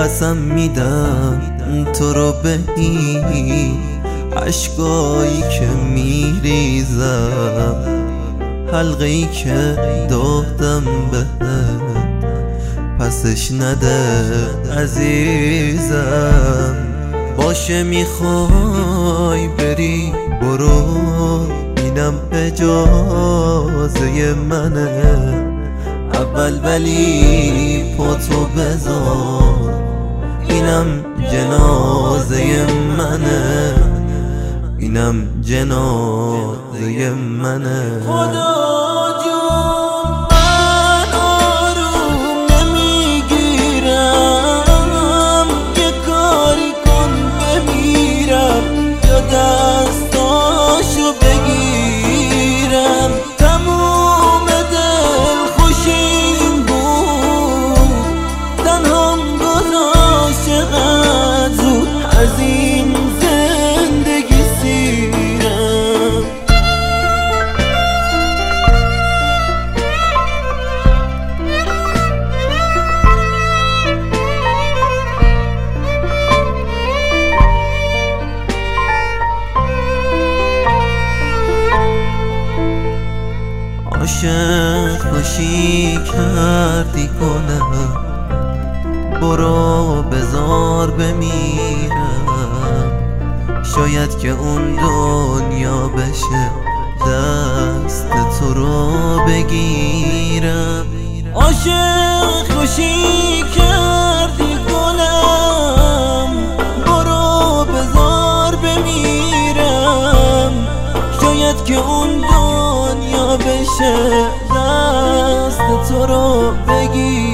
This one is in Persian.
قسم میدم تو رو به این عشقایی که میریزم، حلقه ای که دادم بهت پسش نده عزیزم. باشه میخوای بری برو، اینم اجازه منه، اول ولی پاتو بذار، اینم جنازه منه، اینم جنازه منه. خدا جون من آروم نمیگیرم، یه کاری کن بمیرم یا دستاشو بگیرم. تموم دل خوشیم بود، تنهام گذاشت چقدر زود از این زندگی سیرم. عاشق باشی کردی کنم، برو بذار بمیرم، شاید که اون دنیا بشه دست تو رو بگیرم. عاشق باشی کردی گلم، برو بذار بمیرم، شاید که اون دنیا بشه دست تو رو بگیرم.